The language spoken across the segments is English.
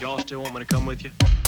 Y'all still want me to come with you?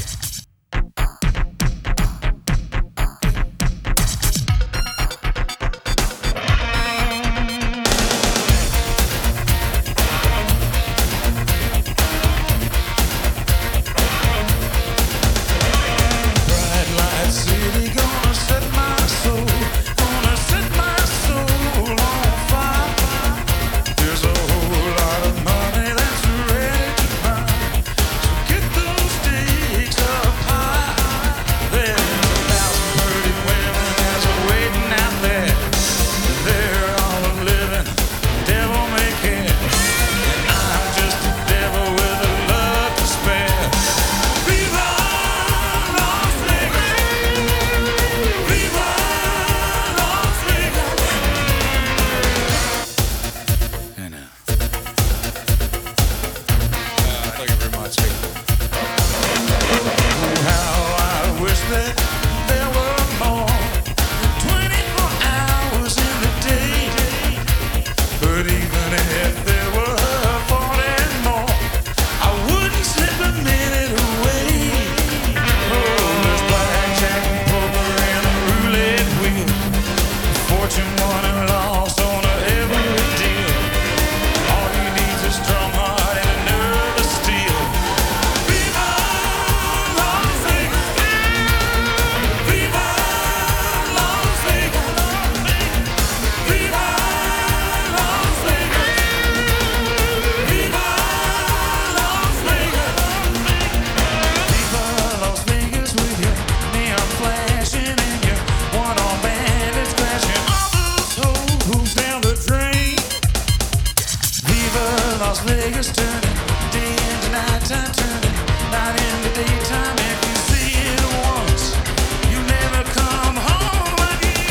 Las Vegas turning, day into nighttime turning, night into daytime. If you see it once, you never come home again.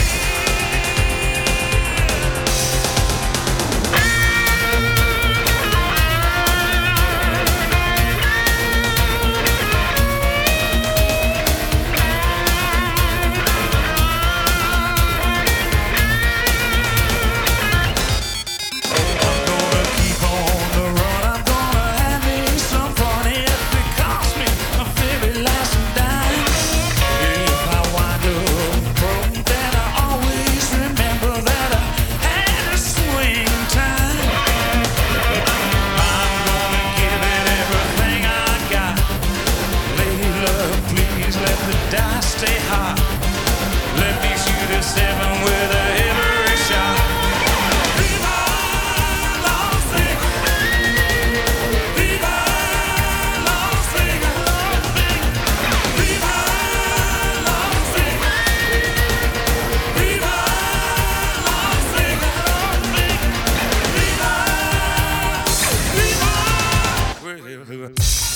Stay high. Let me shoot a 7 with every shot. Viva Las Vegas. Viva Las Vegas. Viva Las Vegas. Viva Las Vegas. Viva. Viva.